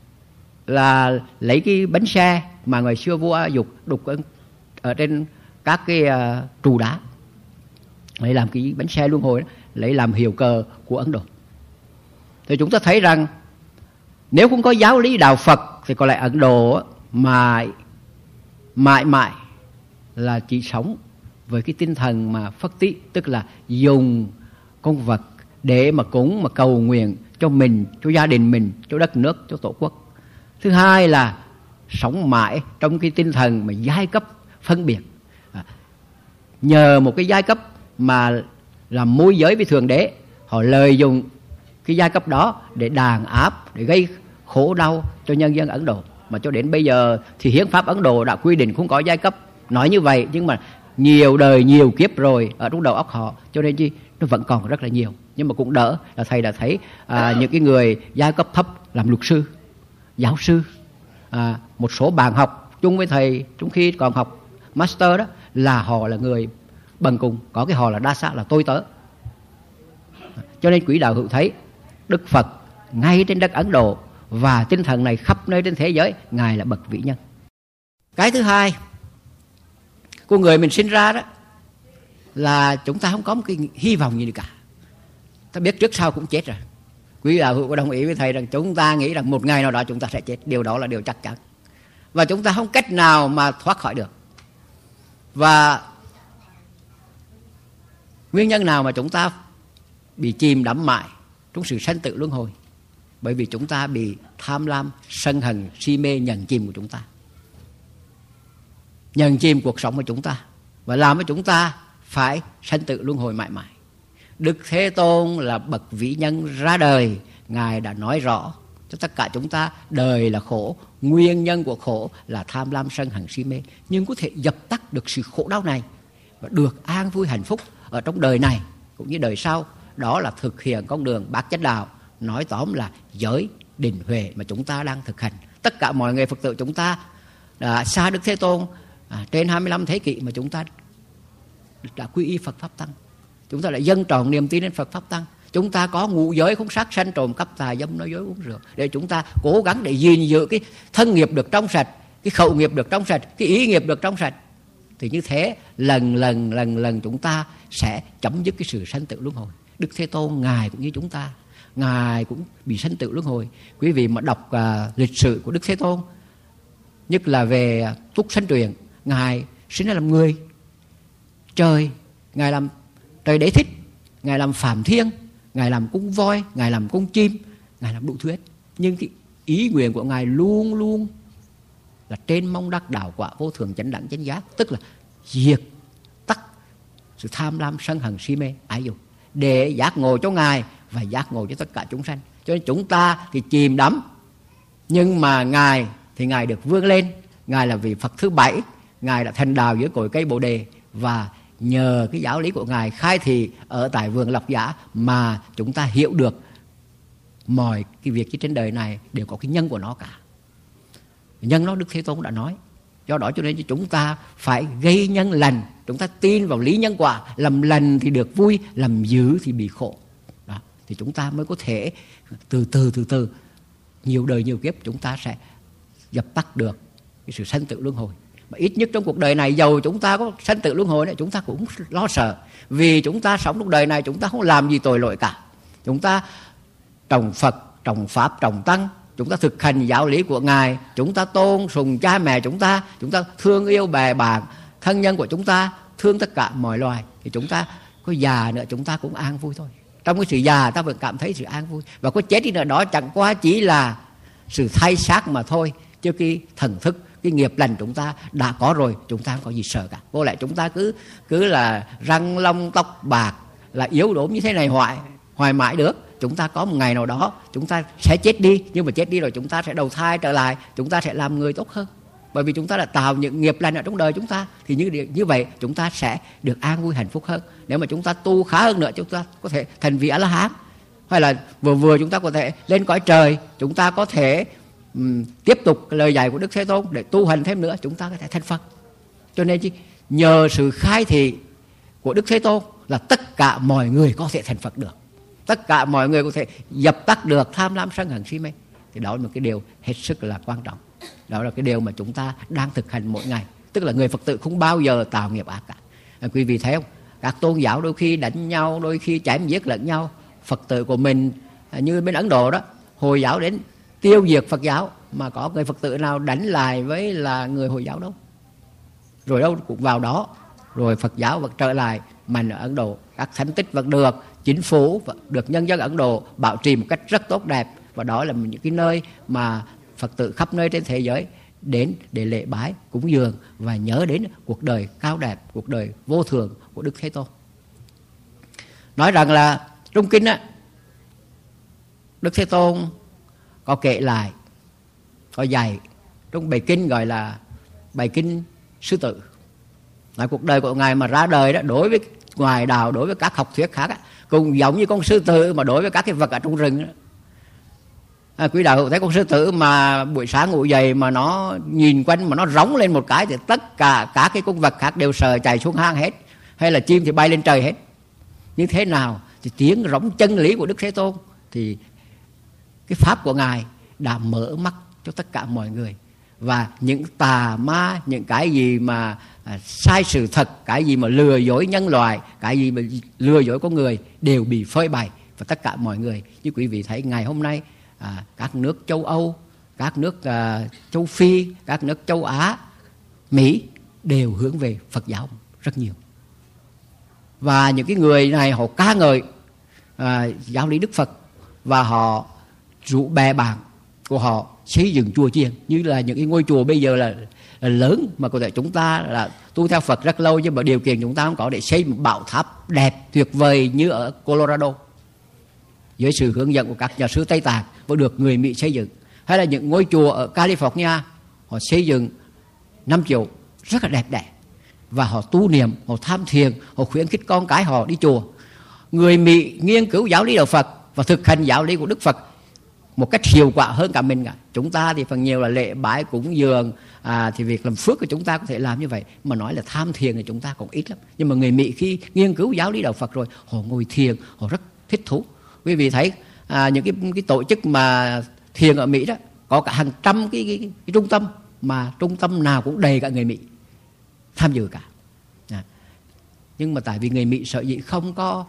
là lấy cái bánh xe mà ngày xưa vua A Dục đục ở trên các cái trụ đá, lấy làm cái bánh xe luân hồi đó, lấy làm hiệu cờ của Ấn Độ. Thì chúng ta thấy rằng nếu không có giáo lý đạo Phật thì có lẽ Ấn Độ mãi mãi là chỉ sống với cái tinh thần mà Phật tí, tức là dùng con vật để mà cúng, mà cầu nguyện cho mình, cho gia đình mình, cho đất nước, cho tổ quốc. Thứ hai là sống mãi trong cái tinh thần mà giai cấp phân biệt, nhờ một cái giai cấp mà làm môi giới với Thượng Đế, họ lợi dụng cái giai cấp đó để đàn áp, để gây khổ đau cho nhân dân Ấn Độ. Mà cho đến bây giờ thì hiến pháp Ấn Độ đã quy định không có giai cấp, nói như vậy nhưng mà nhiều đời nhiều kiếp rồi ở trong đầu óc họ, cho nên chi nó vẫn còn rất là nhiều. Nhưng mà cũng đỡ là thầy đã thấy những cái người giai cấp thấp làm luật sư, giáo sư, một số bạn học chung với thầy trong khi còn học master đó là họ là người bần cùng, có cái họ là đa sắc, là tôi tớ. Cho nên quý đạo hữu thấy Đức Phật ngay trên đất Ấn Độ và tinh thần này khắp nơi trên thế giới, Ngài là bậc vĩ nhân. Cái thứ hai, con người mình sinh ra đó là chúng ta không có một cái hy vọng gì cả. Ta biết trước sau cũng chết rồi. Quý đạo hữu có đồng ý với thầy rằng chúng ta nghĩ rằng một ngày nào đó chúng ta sẽ chết, điều đó là điều chắc chắn. Và chúng ta không cách nào mà thoát khỏi được. Và nguyên nhân nào mà chúng ta bị chìm đắm mãi trong sự sanh tử luân hồi? Bởi vì chúng ta bị tham lam, sân hận, si mê nhận chìm của chúng ta, nhận chìm cuộc sống của chúng ta, và làm cho chúng ta phải sanh tử luân hồi mãi mãi. Đức Thế Tôn là bậc vĩ nhân ra đời, Ngài đã nói rõ cho tất cả chúng ta đời là khổ, nguyên nhân của khổ là tham lam, sân hận, si mê. Nhưng có thể dập tắt được sự khổ đau này và được an vui hạnh phúc ở trong đời này cũng như đời sau, đó là thực hiện con đường bát chánh đạo, nói tóm là giới định huệ mà chúng ta đang thực hành. Tất cả mọi người Phật tử chúng ta đã xa Đức Thế Tôn trên 25 thế kỷ mà chúng ta đã quy y Phật Pháp Tăng. Chúng ta đã dâng trọn niềm tin đến Phật Pháp Tăng. Chúng ta có ngũ giới không sát sanh trộm cắp tà dâm nói dối uống rượu, để chúng ta cố gắng để gìn giữ cái thân nghiệp được trong sạch, cái khẩu nghiệp được trong sạch, cái ý nghiệp được trong sạch, thì như thế lần lần chúng ta sẽ chấm dứt cái sự sanh tử luân hồi. Đức Thế Tôn Ngài cũng như chúng ta, Ngài cũng bị sanh tử luân hồi. Quý vị mà đọc lịch sử của Đức Thế Tôn, nhất là về Túc Sanh Truyện, Ngài sinh ra làm người trời, Ngài làm trời Đế Thích, Ngài làm Phạm Thiên, Ngài làm cung voi, Ngài làm cung chim, Ngài làm đủ thứ hết. Nhưng cái ý nguyện của Ngài luôn luôn là trên mong đắc đạo quả vô thường chánh đẳng chánh giác, tức là diệt tắt sự tham lam sân hận si mê ái dục, để giác ngộ cho Ngài và giác ngộ cho tất cả chúng sanh. Cho nên chúng ta thì chìm đắm, nhưng mà Ngài thì Ngài được vươn lên. Ngài là vị Phật thứ 7, Ngài đã thành đạo dưới cội cây Bồ Đề, và nhờ cái giáo lý của Ngài khai thị ở tại vườn Lộc Giả mà chúng ta hiểu được mọi cái việc trên đời này đều có cái nhân của nó cả. Nhân đó Đức Thế Tôn đã nói. Do đó cho nên chúng ta phải gây nhân lành. Chúng ta tin vào lý nhân quả. Làm lành thì được vui, làm dữ thì bị khổ. Đó. Thì chúng ta mới có thể từ từ nhiều đời nhiều kiếp chúng ta sẽ dập tắt được cái sự sanh tử luân hồi. Mà ít nhất trong cuộc đời này, dầu chúng ta có sanh tử luân hồi này, chúng ta cũng lo sợ. Vì chúng ta sống trong đời này, chúng ta không làm gì tội lỗi cả. Chúng ta trồng Phật, trồng Pháp, trồng Tăng, chúng ta thực hành giáo lý của Ngài, chúng ta tôn sùng cha mẹ chúng ta thương yêu bè bạn, thân nhân của chúng ta, thương tất cả mọi loài, thì chúng ta có già nữa chúng ta cũng an vui thôi. Trong cái sự già ta vẫn cảm thấy sự an vui. Và có chết đi nữa đó chẳng qua chỉ là sự thay xác mà thôi, chứ cái thần thức, cái nghiệp lành chúng ta đã có rồi, chúng ta không có gì sợ cả. Vô lại chúng ta cứ là răng long tóc bạc, là yếu đuối như thế này hoài mãi được. Chúng ta có một ngày nào đó chúng ta sẽ chết đi, nhưng mà chết đi rồi chúng ta sẽ đầu thai trở lại, chúng ta sẽ làm người tốt hơn. Bởi vì chúng ta đã tạo những nghiệp lành ở trong đời chúng ta, thì như vậy chúng ta sẽ được an vui hạnh phúc hơn. Nếu mà chúng ta tu khá hơn nữa, chúng ta có thể thành vị A-la-hán, hay là vừa chúng ta có thể lên cõi trời, chúng ta có thể tiếp tục lời dạy của Đức Thế Tôn để tu hành thêm nữa, chúng ta có thể thành Phật. Cho nên nhờ sự khai thị của Đức Thế Tôn là tất cả mọi người có thể thành Phật được. Tất cả mọi người có thể dập tắt được tham lam sân hận si mê. Thì đó là một cái điều hết sức là quan trọng. Đó là cái điều mà chúng ta đang thực hành mỗi ngày. Tức là người Phật tử không bao giờ tạo nghiệp ác cả. Quý vị thấy không? Các tôn giáo đôi khi đánh nhau, đôi khi chém giết lẫn nhau. Phật tử của mình như bên Ấn Độ đó, Hồi giáo đến tiêu diệt Phật giáo, mà có người Phật tử nào đánh lại với là người Hồi giáo đâu. Rồi đâu cũng vào đó. Rồi Phật giáo vẫn trở lại mạnh ở Ấn Độ. Các thánh tích vẫn được chính phủ, được nhân dân Ấn Độ bảo trì một cách rất tốt đẹp. Và đó là những cái nơi mà Phật tử khắp nơi trên thế giới đến để lễ bái, cúng dường và nhớ đến cuộc đời cao đẹp, cuộc đời vô thường của Đức Thế Tôn. Nói rằng là trong kinh á, Đức Thế Tôn có kể lại, có dạy trong bài kinh gọi là bài kinh sư tử. Nói cuộc đời của Ngài mà ra đời đó, đối với ngoài đạo, đối với các học thuyết khác á, cũng giống như con sư tử mà đối với các cái vật ở trong rừng đó. Quý đạo hữu thấy con sư tử mà buổi sáng ngủ dậy mà nó nhìn quanh mà nó rống lên một cái thì tất cả các cái con vật khác đều sợ chạy xuống hang hết, hay là chim thì bay lên trời hết. Như thế nào thì tiếng rống chân lý của Đức Thế Tôn, thì cái pháp của Ngài đã mở mắt cho tất cả mọi người. Và những tà ma, những cái gì mà sai sự thật, cái gì mà lừa dối nhân loại, cái gì mà lừa dối con người đều bị phơi bày. Và tất cả mọi người, như quý vị thấy ngày hôm nay, các nước châu Âu, các nước châu Phi, các nước châu Á, Mỹ đều hướng về Phật giáo rất nhiều. Và những cái người này họ ca ngợi giáo lý Đức Phật, và họ rủ bè bạn của họ xây dựng chùa chiền, như là những cái ngôi chùa bây giờ là lớn mà có thể chúng ta là tu theo Phật rất lâu, nhưng mà điều kiện chúng ta không có để xây một bảo tháp đẹp tuyệt vời như ở Colorado dưới sự hướng dẫn của các nhà sư Tây Tạng và được người Mỹ xây dựng. Hay là những ngôi chùa ở California, họ xây dựng 5 triệu rất là đẹp đẽ, và họ tu niệm, họ tham thiền, họ khuyến khích con cái họ đi chùa. Người Mỹ nghiên cứu giáo lý đạo Phật và thực hành giáo lý của Đức Phật một cách hiệu quả hơn cả mình cả. Chúng ta thì phần nhiều là lễ bái cúng dường, thì việc làm phước của chúng ta có thể làm như vậy, mà nói là tham thiền thì chúng ta còn ít lắm. Nhưng mà người Mỹ khi nghiên cứu giáo lý đạo Phật rồi, họ ngồi thiền, họ rất thích thú. Quý vị thấy những cái tổ chức mà thiền ở Mỹ đó có cả hàng trăm cái trung tâm mà trung tâm nào cũng đầy cả người Mỹ tham dự cả. Nhưng mà tại vì người Mỹ sở dĩ không có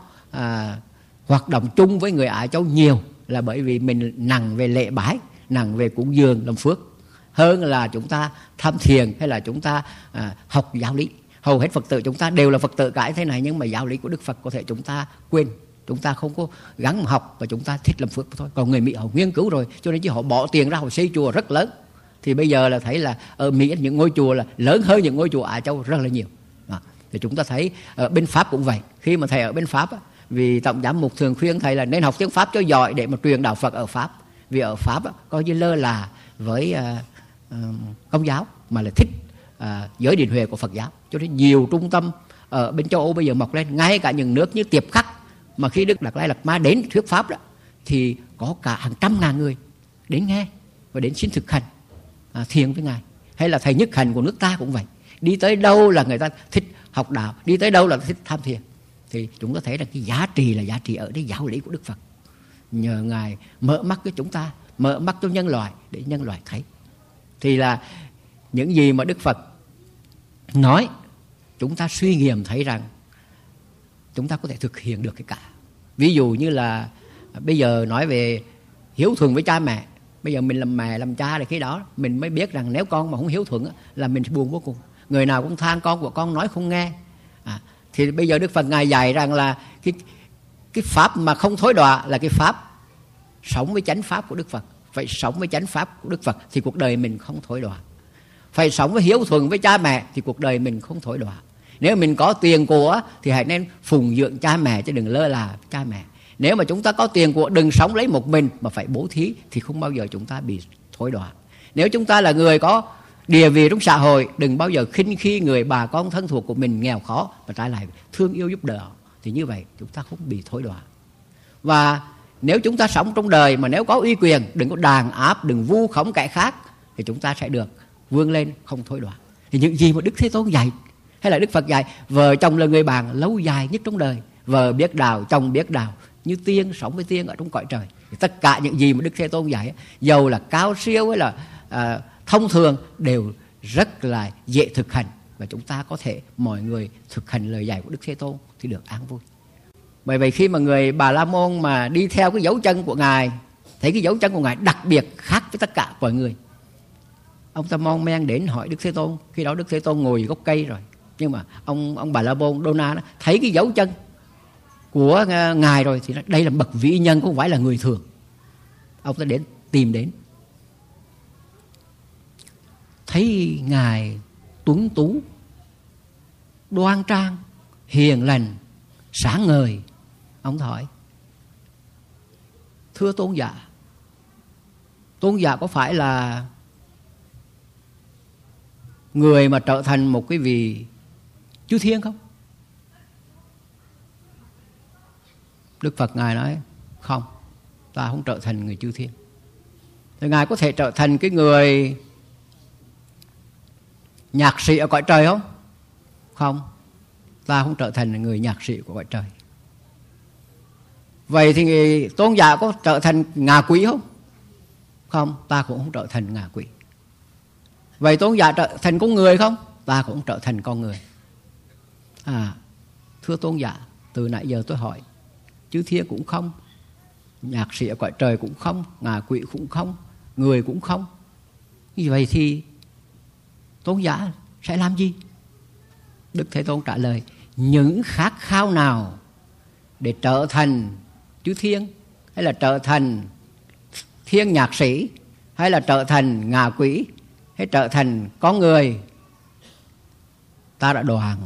hoạt động chung với người Á Châu nhiều là bởi vì mình nặng về lễ bái, nặng về cúng dường làm phước hơn là chúng ta tham thiền hay là chúng ta học giáo lý. Hầu hết Phật tử chúng ta đều là Phật tử cả thế này, nhưng mà giáo lý của Đức Phật có thể chúng ta quên, chúng ta không có gắng học và chúng ta thích làm phước thôi. Còn người Mỹ họ nghiên cứu rồi, cho nên chứ họ bỏ tiền ra họ xây chùa rất lớn. Thì bây giờ là thấy là ở Mỹ những ngôi chùa là lớn hơn những ngôi chùa Á Châu rất là nhiều. Thì chúng ta thấy ở bên Pháp cũng vậy. Khi mà thầy ở bên Pháp, vì Tổng giám mục thường khuyên thầy là nên học tiếng Pháp cho giỏi để mà truyền đạo Phật ở Pháp. Vì ở Pháp coi như lơ là với Công giáo mà là thích giới định huệ của Phật giáo. Cho nên nhiều trung tâm ở bên châu Âu bây giờ mọc lên, ngay cả những nước như Tiệp Khắc mà khi Đức Đạt Lai Lạt Ma đến thuyết pháp đó thì có cả hàng trăm ngàn người đến nghe và đến xin thực hành thiền với Ngài. Hay là thầy Nhất Hạnh của nước ta cũng vậy, đi tới đâu là người ta thích học đạo, đi tới đâu là thích tham thiền. Thì chúng ta thấy rằng cái giá trị là giá trị ở cái giáo lý của Đức Phật. Nhờ Ngài mở mắt cho chúng ta, mở mắt cho nhân loại để nhân loại thấy. Thì là những gì mà Đức Phật nói, chúng ta suy nghiệm thấy rằng chúng ta có thể thực hiện được cái cả. Ví dụ như là bây giờ nói về hiếu thuận với cha mẹ. Bây giờ mình làm mẹ làm cha thì khi đó mình mới biết rằng nếu con mà không hiếu thuận là mình sẽ buồn vô cùng. Người nào cũng than con của con nói không nghe. Thì bây giờ Đức Phật Ngài dạy rằng là cái pháp mà không thối đọa là cái pháp sống với chánh pháp của Đức Phật. Phải sống với chánh pháp của Đức Phật thì cuộc đời mình không thối đọa. Phải sống với hiếu thuận với cha mẹ thì cuộc đời mình không thối đọa. Nếu mình có tiền của thì hãy nên phụng dưỡng cha mẹ chứ đừng lơ là cha mẹ. Nếu mà chúng ta có tiền của đừng sống lấy một mình mà phải bố thí thì không bao giờ chúng ta bị thối đọa. Nếu chúng ta là người có địa vị trong xã hội, đừng bao giờ khinh khi người bà con thân thuộc của mình nghèo khó mà trái lại thương yêu giúp đỡ. Thì như vậy chúng ta không bị thối đọa. Và nếu chúng ta sống trong đời mà nếu có uy quyền, đừng có đàn áp, đừng vu khống kẻ khác thì chúng ta sẽ được vươn lên không thối đọa. Thì những gì mà Đức Thế Tôn dạy hay là Đức Phật dạy, vợ chồng là người bạn lâu dài nhất trong đời, vợ biết đạo, chồng biết đạo, như tiên sống với tiên ở trong cõi trời. Thì tất cả những gì mà Đức Thế Tôn dạy, dầu là cao siêu hay là thông thường, đều rất là dễ thực hành. Và chúng ta có thể mọi người thực hành lời dạy của Đức Thế Tôn thì được an vui. Bởi vậy khi mà người Bà La Môn mà đi theo cái dấu chân của Ngài, thấy cái dấu chân của Ngài đặc biệt khác với tất cả mọi người, ông Ta Mon men đến hỏi Đức Thế Tôn. Khi đó Đức Thế Tôn ngồi gốc cây rồi, nhưng mà ông Bà La Môn Đô Na thấy cái dấu chân của Ngài rồi thì nói, đây là bậc vĩ nhân, không phải là người thường. Ông ta đến tìm đến, thấy Ngài tuấn tú, đoan trang, hiền lành, sáng ngời. Ông hỏi: thưa tôn giả có phải là người mà trở thành một cái vị chư thiên không? Đức Phật Ngài nói: không, ta không trở thành người chư thiên. Thì Ngài có thể trở thành cái người nhạc sĩ ở cõi trời không? Không, ta không trở thành người nhạc sĩ của cõi trời. Vậy thì tôn giả có trở thành ngạ quỷ không? Không, ta cũng không trở thành ngạ quỷ. Vậy tôn giả trở thành con người không? Ta cũng trở thành con người. Thưa tôn giả, từ nãy giờ tôi hỏi, chư thiên cũng không, nhạc sĩ ở cõi trời cũng không, ngạ quỷ cũng không, người cũng không. Như vậy thì tôn giả sẽ làm gì? Đức Thế Tôn trả lời: những khát khao nào để trở thành chư thiên, hay là trở thành thiên nhạc sĩ, hay là trở thành ngạ quỷ, hay trở thành con người, ta đã đoạn.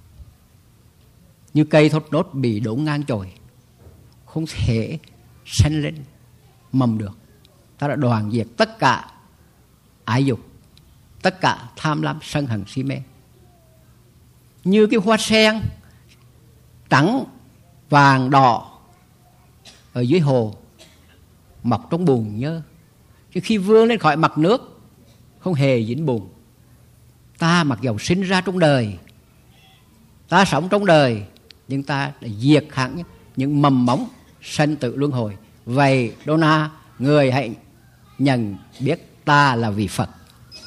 Như cây thốt nốt bị đổ ngang chồi, không thể sanh lên mầm được. Ta đã đoạn diệt tất cả ái dục, tất cả tham lam sân hận si mê. Như cái hoa sen trắng, vàng, đỏ ở dưới hồ, mọc trong bùn nhơ, chứ khi vươn lên khỏi mặt nước không hề dính bùn. Ta mặc dầu sinh ra trong đời, ta sống trong đời, nhưng ta đã diệt hẳn những mầm móng sanh tử luân hồi. Vậy Đô Na, người hãy nhận biết ta là vị Phật.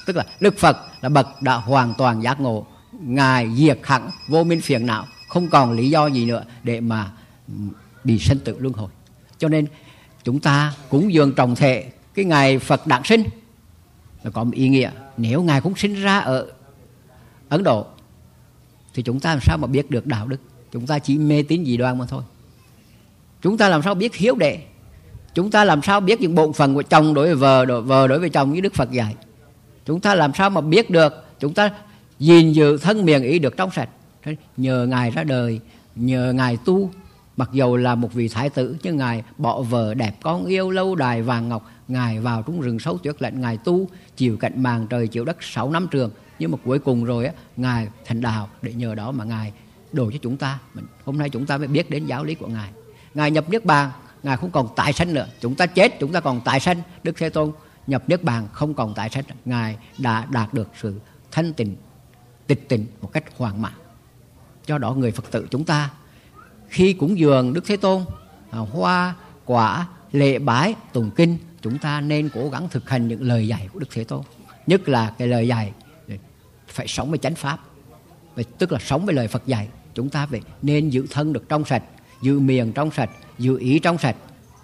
tức là Đức Phật là bậc đã hoàn toàn giác ngộ, ngài diệt hẳn vô minh phiền não, không còn lý do gì nữa để mà bị sinh tử luân hồi. Cho nên chúng ta cúng dường trọng thể cái ngày Phật đản sinh là có một ý nghĩa. Nếu ngài cũng sinh ra ở Ấn Độ thì chúng ta làm sao mà biết được đạo đức? Chúng ta chỉ mê tín dị đoan mà thôi. Chúng ta làm sao biết hiếu đệ? Chúng ta làm sao biết những bổn phận của chồng đối với vợ, vợ đối với chồng như Đức Phật dạy? Chúng ta làm sao mà biết được? Chúng ta gìn giữ thân miệng ý được trong sạch. Nhờ ngài ra đời, nhờ ngài tu, mặc dầu là một vị thái tử nhưng ngài bỏ vợ đẹp con yêu lâu đài vàng ngọc, ngài vào trong rừng sâu tuyết lạnh, ngài tu chịu cạnh màn trời chịu đất 6 năm trường, nhưng mà cuối cùng rồi á, ngài thành đạo, để nhờ đó mà ngài đồ cho chúng ta. Hôm nay chúng ta mới biết đến giáo lý của ngài. Ngài nhập niết bàn, ngài không còn tái sanh nữa. Chúng ta chết chúng ta còn tái sanh. Đức Thế Tôn nhập niết bàn không còn tái sanh, ngài đã đạt được sự thanh tịnh tịch tịnh một cách hoàn mãn. Do đó người Phật tử chúng ta khi cúng dường Đức Thế Tôn, hoa quả lễ bái tụng kinh, chúng ta nên cố gắng thực hành những lời dạy của Đức Thế Tôn, nhất là cái lời dạy phải sống với chánh pháp, tức là sống với lời Phật dạy. Chúng ta phải nên giữ thân được trong sạch, giữ miệng trong sạch, giữ ý trong sạch,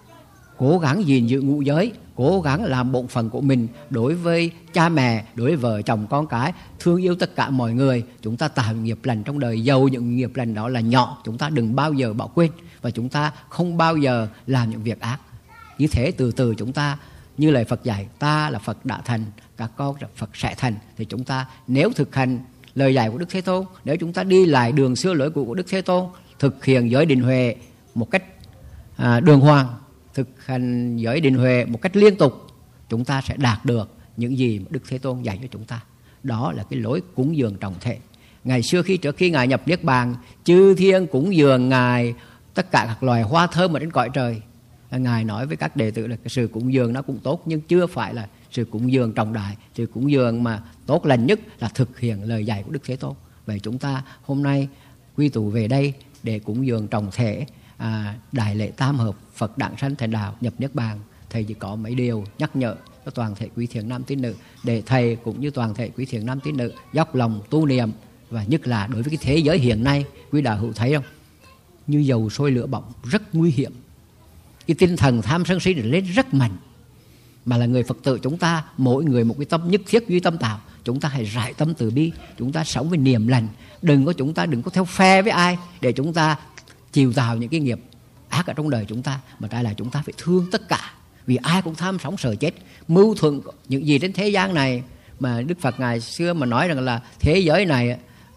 cố gắng gìn giữ ngũ giới, cố gắng làm bổn phận của mình đối với cha mẹ, đối với vợ chồng con cái, thương yêu tất cả mọi người. Chúng ta tạo nghiệp lành trong đời, dầu những nghiệp lành đó là nhỏ, chúng ta đừng bao giờ bỏ quên, và chúng ta không bao giờ làm những việc ác. Như thế từ từ chúng ta, như lời Phật dạy, ta là Phật đã thành, các con là Phật sẽ thành. Thì chúng ta nếu thực hành lời dạy của Đức Thế Tôn, nếu chúng ta đi lại đường xưa lối cũ của Đức Thế Tôn, thực hiện giới định huệ một cách đường hoàng, thực hành giới định huệ một cách liên tục, chúng ta sẽ đạt được những gì mà Đức Thế Tôn dạy cho chúng ta. Đó là cái lối cúng dường trọng thể. Ngày xưa trước khi ngài nhập niết bàn, chư thiên cúng dường ngài tất cả các loài hoa thơm ở trên cõi trời. Ngài nói với các đệ tử là cái sự cúng dường nó cũng tốt, nhưng chưa phải là sự cúng dường trọng đại. Sự cúng dường mà tốt lành nhất là thực hiện lời dạy của Đức Thế Tôn. Vậy chúng ta hôm nay quy tụ về đây để cúng dường trọng thể đại lễ tam hợp Phật đản sanh thành đạo nhập niết bàn. Thầy chỉ có mấy điều nhắc nhở cho toàn thể quý thiện nam tín nữ, để thầy cũng như toàn thể quý thiện nam tín nữ dốc lòng tu niệm. Và nhất là đối với cái thế giới hiện nay, quý đạo hữu thấy không, như dầu sôi lửa bỏng, rất nguy hiểm. Cái tinh thần tham sân si lên rất mạnh. Mà là người Phật tử chúng ta, mỗi người một cái tâm nhất thiết duy tâm tạo. Chúng ta hãy rải tâm từ bi, chúng ta sống với niềm lành. Chúng ta đừng có theo phe với ai để chúng ta chịu tạo những cái nghiệp ác ở trong đời chúng ta. Mà trái lại chúng ta phải thương tất cả, vì ai cũng tham sống sợ chết, mưu thuận những gì trên thế gian này. Mà Đức Phật ngày xưa mà nói rằng là thế giới này,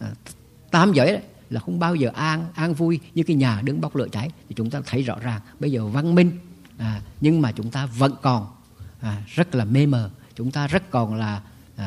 tam giới đấy, là không bao giờ an vui như cái nhà đứng bốc lửa cháy. Thì chúng ta thấy rõ ràng bây giờ văn minh, nhưng mà chúng ta vẫn còn rất là mê mờ. Chúng ta rất còn là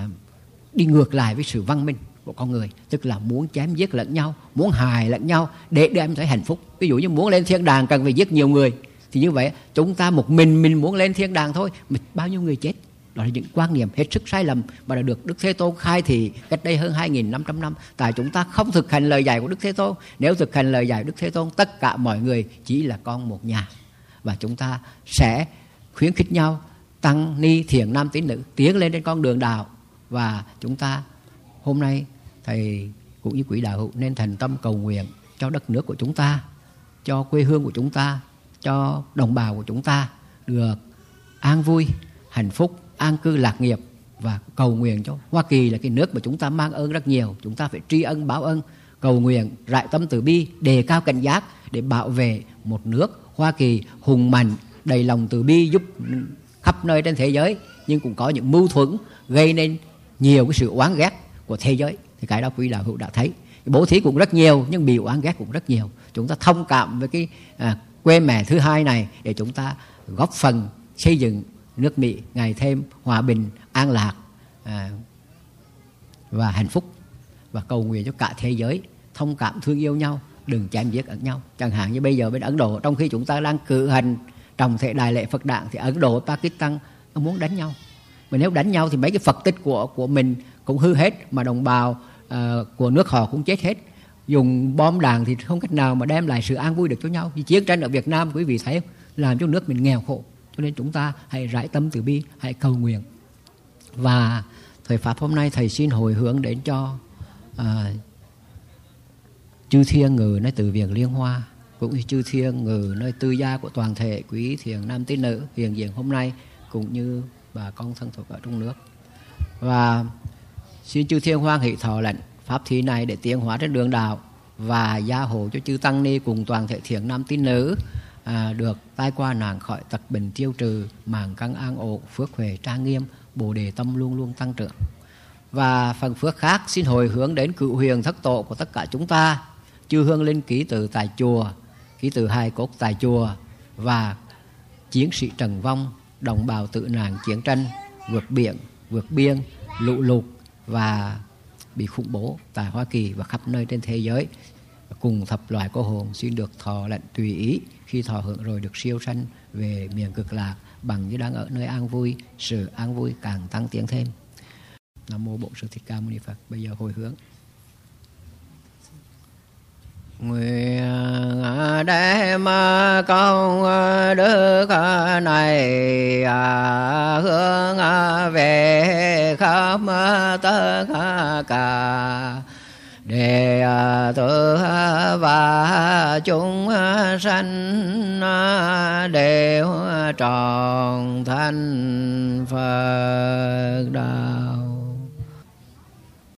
đi ngược lại với sự văn minh của con người, tức là muốn chém giết lẫn nhau, muốn hại lẫn nhau để đem tới hạnh phúc. Ví dụ như muốn lên thiên đàng cần phải giết nhiều người, thì như vậy chúng ta một mình muốn lên thiên đàng thôi mà bao nhiêu người chết. Đó là những quan niệm hết sức sai lầm mà đã được Đức Thế Tôn khai thị cách đây hơn 2.500 năm. Tại chúng ta không thực hành lời dạy của Đức Thế Tôn. Nếu thực hành lời dạy của Đức Thế Tôn, tất cả mọi người chỉ là con một nhà. Và chúng ta sẽ khuyến khích nhau, tăng ni thiện nam tín nữ tiến lên trên con đường đạo. Và chúng ta hôm nay thầy cũng như quý đạo hữu nên thành tâm cầu nguyện cho đất nước của chúng ta, cho quê hương của chúng ta, cho đồng bào của chúng ta được an vui, hạnh phúc, an cư lạc nghiệp. Và cầu nguyện cho Hoa Kỳ là cái nước mà chúng ta mang ơn rất nhiều. Chúng ta phải tri ân báo ân, cầu nguyện rải tâm từ bi, đề cao cảnh giác để bảo vệ một nước Hoa Kỳ hùng mạnh, đầy lòng từ bi, giúp khắp nơi trên thế giới. Nhưng cũng có những mâu thuẫn gây nên nhiều cái sự oán ghét của thế giới. Thì cái đó quý đạo hữu đã thấy. Bố thí cũng rất nhiều nhưng bị oán ghét cũng rất nhiều. Chúng ta thông cảm với cái quê mẹ thứ hai này để chúng ta góp phần xây dựng nước Mỹ ngày thêm hòa bình, an lạc và hạnh phúc. Và cầu nguyện cho cả thế giới thông cảm thương yêu nhau, đừng chém giết lẫn nhau. Chẳng hạn như bây giờ bên Ấn Độ, trong khi chúng ta đang cử hành trọng thể đại lễ Phật đản, thì Ấn Độ, Pakistan nó muốn đánh nhau. Mà nếu đánh nhau thì mấy cái Phật tích của mình cũng hư hết, mà đồng bào của nước họ cũng chết hết. Dùng bom đạn thì không cách nào mà đem lại sự an vui được cho nhau. Vì chiến tranh ở Việt Nam quý vị thấy không? Làm cho nước mình nghèo khổ. Cho nên chúng ta hãy rải tâm từ bi, hãy cầu nguyện. Và thời pháp hôm nay thầy xin hồi hướng đến cho chư thiên ngự nơi từ viện Liên Hoa, cũng như chư thiên ngự nơi tư gia của toàn thể quý thiền nam tín nữ hiện diện hôm nay, cũng như bà con thân thuộc ở trong nước. Và xin chư thiên hoan hỷ thọ lệnh pháp thí này để tiến hóa trên đường đạo, và gia hộ cho chư tăng ni cùng toàn thể thiện nam tín nữ được tai qua nạn khỏi, tật bệnh tiêu trừ, màng căn an ổn, phước huệ trang nghiêm, bồ đề tâm luôn luôn tăng trưởng. Và phần phước khác xin hồi hướng đến cựu huyền thất tổ của tất cả chúng ta, chư hương linh ký tự tại chùa, ký tự hài cốt tại chùa, và chiến sĩ trần vong, đồng bào tự nạn chiến tranh, vượt biển, vượt biên, lũ lụt và bị khủng bố tại Hoa Kỳ và khắp nơi trên thế giới, cùng thập loại cô hồn xin được thọ lệnh tùy ý, khi thọ hưởng rồi được siêu sanh về miền cực lạc, bằng như đang ở nơi an vui, sự an vui càng tăng tiến thêm. Nam mô Bổn Sư Thích Ca Mâu Ni Phật. Bây giờ hồi hướng. Nguyện đem công đức này hướng về khắp tất cả đệ tử và chúng sanh đều tròn thành